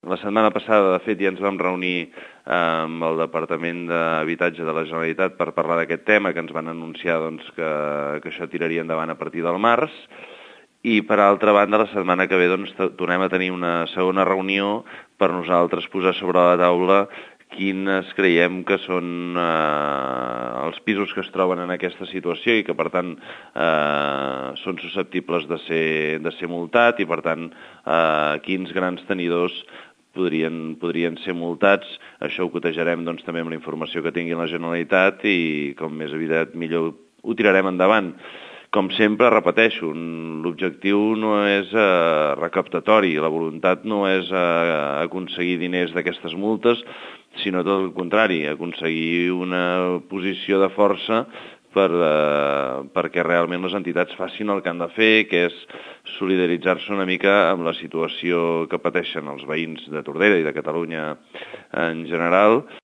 La setmana passada, de fet, ja ens vam reunir amb el Departament d'Habitatge de la Generalitat per parlar d'aquest tema, que ens van anunciar doncs, que això tiraria endavant a partir del març. I, per altra banda, la setmana que ve doncs, tornem a tenir una segona reunió per nosaltres posar sobre la taula quines creiem que són els pisos que es troben en aquesta situació i que, per tant, són susceptibles de ser multat i, per tant, quins grans tenidors podrien ser multats. Això ho cotejarem doncs, també amb la informació que tingui la Generalitat i, com més aviat millor, ho tirarem endavant. Com sempre, repeteixo, l'objectiu no és recaptatori, la voluntat no és aconseguir diners d'aquestes multes, sinó tot el contrari, aconseguir una posició de força perquè realment les entitats facin el que han de fer, que és solidaritzar-se una mica amb la situació que pateixen els veïns de Tordera i de Catalunya en general.